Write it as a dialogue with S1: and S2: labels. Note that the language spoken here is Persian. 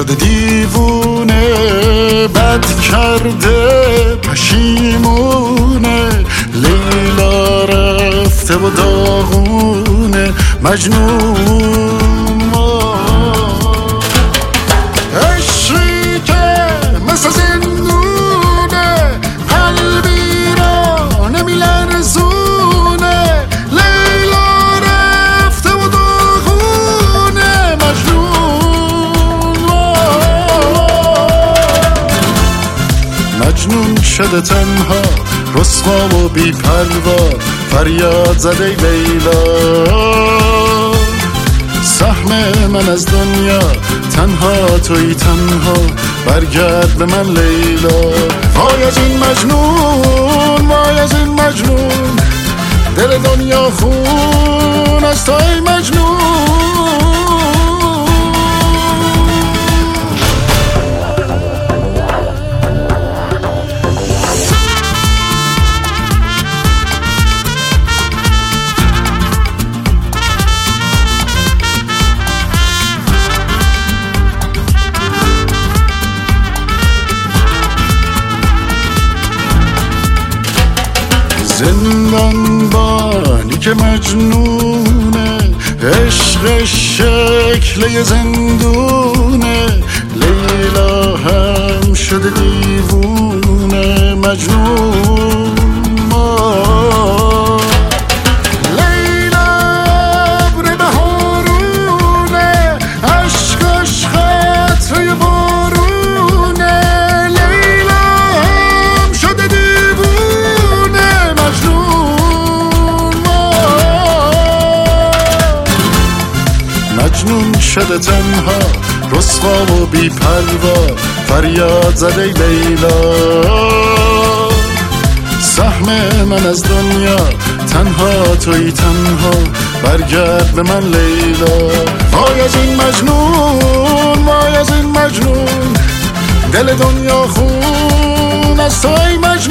S1: شده دیوونه، بد کرده پشیمونه، لیلا رفته و داغونه مجنون. عشقی که مثل زندونه، قلبی را نمیلرزونه، لیلا رفته و داغونه مجنون. مجنون شده تنها، رسوا و بی پروا، فریاد زده لیلا. سهم من از دنیا تنها توی، تنها برگرد به من لیلا. وای از این مجنون، وای از این مجنون، دل دنیا خون از توی مجنون. زندانبانی که مجنونه، عشق شکل زندونه، لیلا هم شده دیوونه مجنون. لیلا ابر بهارونه، عشقش قطره بارونه، لیلا هم شده دیوونه مجنون. مجنون شده تنها، رسوا و بی پروا، فریاد زده لیلا. سهم من از دنیا تنها توی، تنها برگرد به من لیلا. وای از این مجنون، وای از این مجنون، دل دنیا خون از توی مجنون.